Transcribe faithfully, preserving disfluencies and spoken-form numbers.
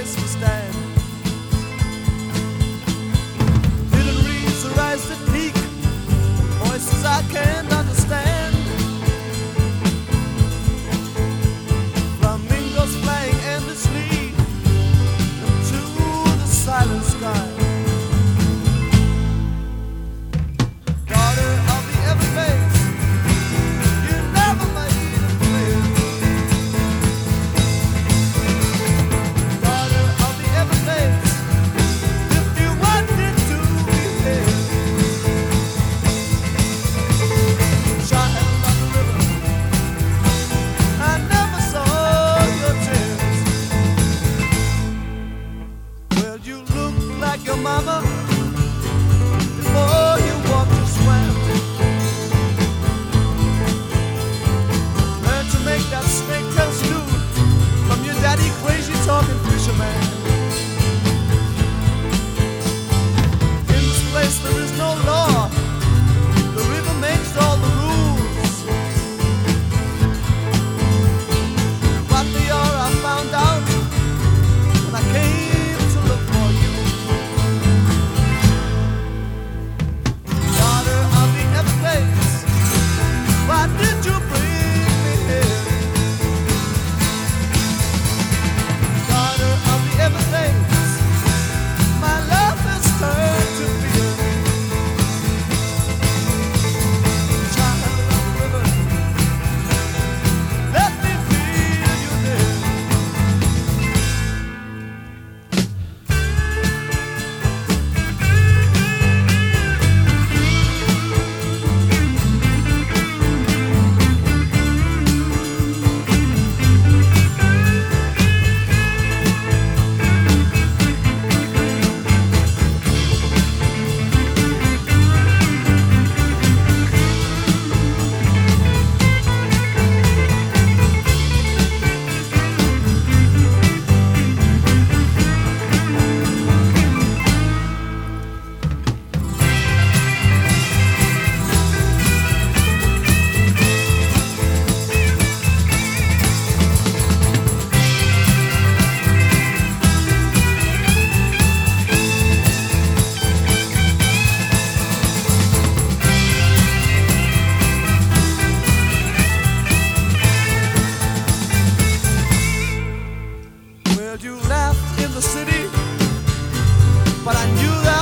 place we stand. Hidden reeds arise to peak, voices I can't understand. Flamingos flying endlessly into the silent sky. Daughter of the Everglades, you never made a friend. Daughter of the Everglades, if you wanted to be here. Child of the river, I never saw your tears. Well, you look like your mama before you walked or swam. Learn to make that snake tail stew from your daddy crazy talking fisherman. In this place there is no law, the river makes all the rules. What they are I found out when I came to look for you. Daughter of the Everglades, why did you bring me here? Daughter of the Everglades, my love has turned to fear. Child of the river, let me feel you near. Well, you laughed in the city, but I knew that